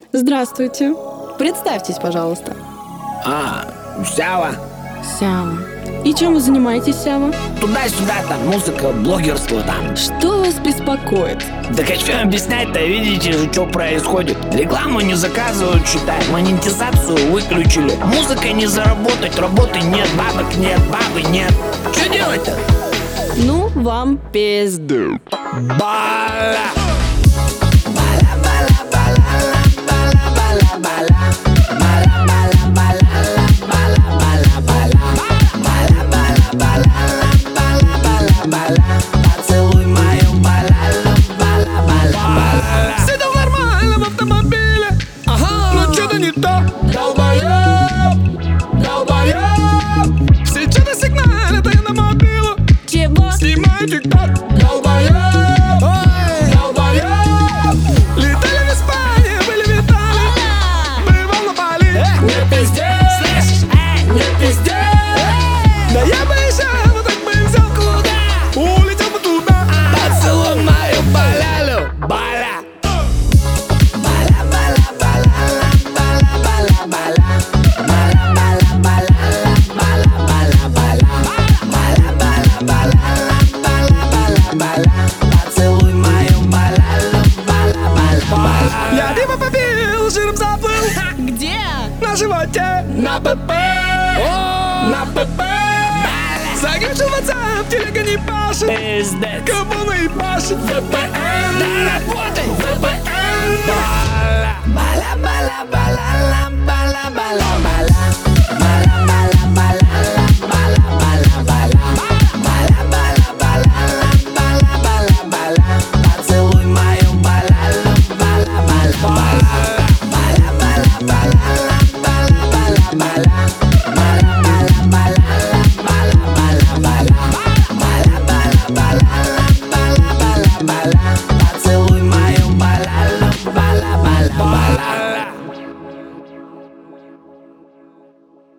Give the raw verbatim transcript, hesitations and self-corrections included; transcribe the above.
Здравствуйте. Представьтесь, пожалуйста. А, Сява. Сява. И чем вы занимаетесь, Сява? Туда-сюда, там, музыка, блогерство там. Что вас беспокоит? Так а что объяснять-то, видите же, что происходит? Рекламу не заказывают, считай, монетизацию выключили. Музыкой не заработать, работы нет, бабок нет, бабы нет. Что делать-то? Ну, вам пизду. Бала! Поцелуй мою балалу, бала-бала-бала. Сидел нормально в автомобиле, ага, но что-то не то. Долбоёб, долбоёб. Все что-то сигналят, а я на мобилу. Чего? Снимаю тик-ток. Долбоёб, ой, долбоёб. Летали в Испании, были в Италии, бывал на Бали. Не пизди, слышишь, эй, не пизди. Да я бы еще вот так бы взял куда. Улетел бы туда. Поцелуй мою балалу, бала! Поцелуй мою балалу, бала-бала-бала. Я диво попил, жиром заплыл. Где? На животе, на ПП, на ПП. Загружу в WhatsApp, телега не пашет. Пиздец! Кому наебашит? ВПН. Да работай! ВПН. Бала! Бала-бала-бала-ла, бала-бала-бала. Бала-бала-бала-ла, бала-бала-бала. Бала-бала-бала-ла, бала-бала-бала. Поцелуй мою балалу, бала-бала-бала. Бала-бала-бала-ла, бала-бала-бала.